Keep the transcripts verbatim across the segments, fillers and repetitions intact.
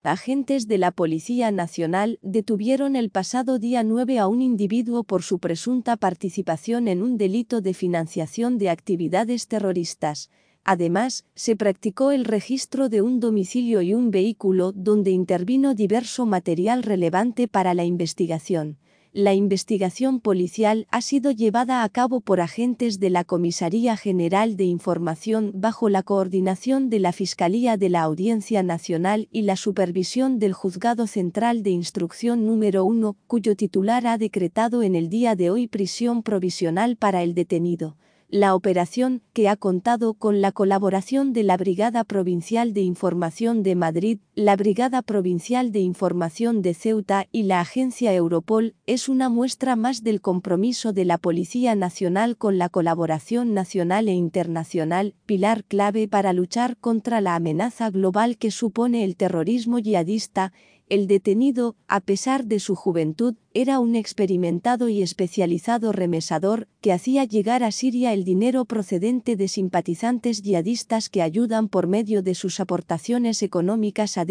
Agentes de la Policía Nacional detuvieron el pasado día nueve a un individuo por su presunta participación en un delito de financiación de actividades terroristas. Además, se practicó el registro de un domicilio y un vehículo donde intervino diverso material relevante para la investigación. La investigación policial ha sido llevada a cabo por agentes de la Comisaría General de Información bajo la coordinación de la Fiscalía de la Audiencia Nacional y la supervisión del Juzgado Central de Instrucción número uno, cuyo titular ha decretado en el día de hoy prisión provisional para el detenido. La operación, que ha contado con la colaboración de la Brigada Provincial de Información de Madrid, la Brigada Provincial de Información de Ceuta y la Agencia Europol, es una muestra más del compromiso de la Policía Nacional con la colaboración nacional e internacional, pilar clave para luchar contra la amenaza global que supone el terrorismo yihadista. El detenido, a pesar de su juventud, era un experimentado y especializado remesador que hacía llegar a Siria el dinero procedente de simpatizantes yihadistas que ayudan por medio de sus aportaciones económicas a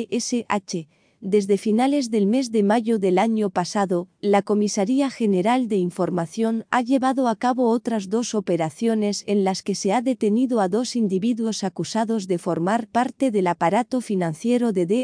Daesh. Desde finales del mes de mayo del año pasado, la Comisaría General de Información ha llevado a cabo otras dos operaciones en las que se ha detenido a dos individuos acusados de formar parte del aparato financiero de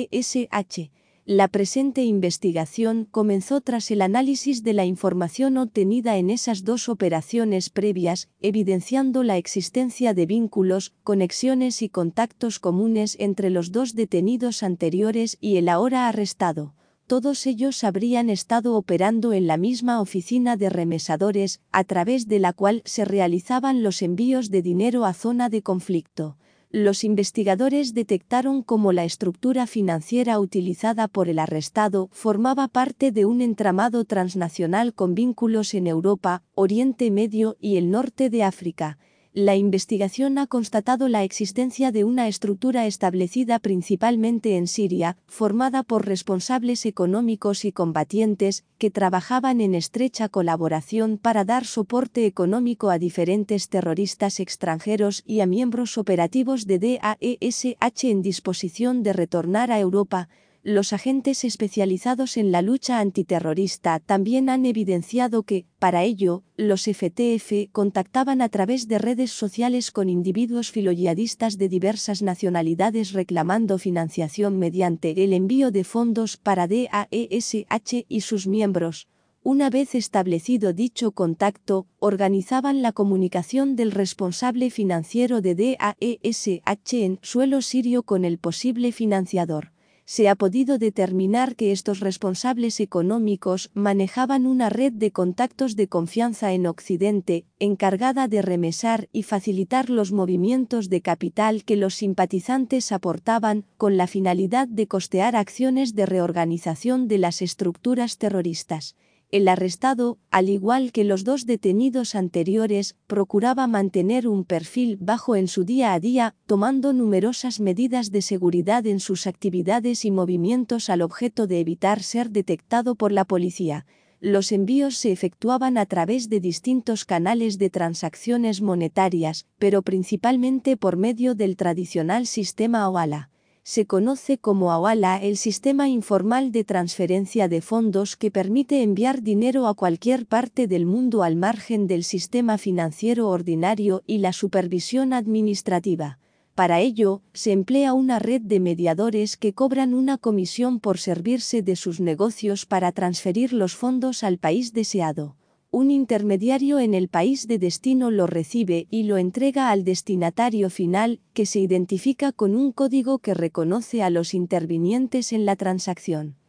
Daesh. La presente investigación comenzó tras el análisis de la información obtenida en esas dos operaciones previas, evidenciando la existencia de vínculos, conexiones y contactos comunes entre los dos detenidos anteriores y el ahora arrestado. Todos ellos habrían estado operando en la misma oficina de remesadores, a través de la cual se realizaban los envíos de dinero a zona de conflicto. Los investigadores detectaron cómo la estructura financiera utilizada por el arrestado formaba parte de un entramado transnacional con vínculos en Europa, Oriente Medio y el norte de África. La investigación ha constatado la existencia de una estructura establecida principalmente en Siria, formada por responsables económicos y combatientes, que trabajaban en estrecha colaboración para dar soporte económico a diferentes terroristas extranjeros y a miembros operativos de Daesh en disposición de retornar a Europa. Los agentes especializados en la lucha antiterrorista también han evidenciado que, para ello, los F T F contactaban a través de redes sociales con individuos filoyihadistas de diversas nacionalidades reclamando financiación mediante el envío de fondos para Daesh y sus miembros. Una vez establecido dicho contacto, organizaban la comunicación del responsable financiero de Daesh en suelo sirio con el posible financiador. Se ha podido determinar que estos responsables económicos manejaban una red de contactos de confianza en Occidente, encargada de remesar y facilitar los movimientos de capital que los simpatizantes aportaban, con la finalidad de costear acciones de reorganización de las estructuras terroristas. El arrestado, al igual que los dos detenidos anteriores, procuraba mantener un perfil bajo en su día a día, tomando numerosas medidas de seguridad en sus actividades y movimientos al objeto de evitar ser detectado por la policía. Los envíos se efectuaban a través de distintos canales de transacciones monetarias, pero principalmente por medio del tradicional sistema Hawala. Se conoce como Hawala el sistema informal de transferencia de fondos que permite enviar dinero a cualquier parte del mundo al margen del sistema financiero ordinario y la supervisión administrativa. Para ello, se emplea una red de mediadores que cobran una comisión por servirse de sus negocios para transferir los fondos al país deseado. Un intermediario en el país de destino lo recibe y lo entrega al destinatario final, que se identifica con un código que reconoce a los intervinientes en la transacción.